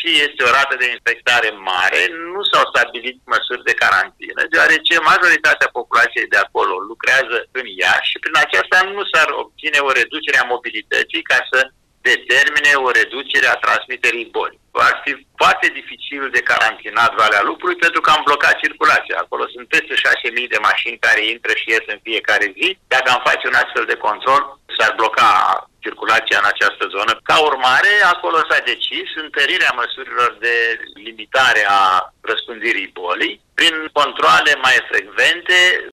deși este o rată de infectare mare, nu s-au stabilit măsuri de carantină, deoarece majoritatea populației de acolo lucrează în Iași și prin aceasta nu s-ar obține o reducere a mobilității ca să determine o reducere a transmiterii bolii. Ar fi foarte dificil de carantinat Valea Lupului pentru că am blocat circulația. Acolo sunt peste 6.000 de mașini care intră și ies în fiecare zi. Dacă am face un astfel de control, s-ar bloca circulația în această zonă. Ca urmare, acolo s-a decis întărirea măsurilor de limitare a răspândirii bolii prin controale mai frecvente,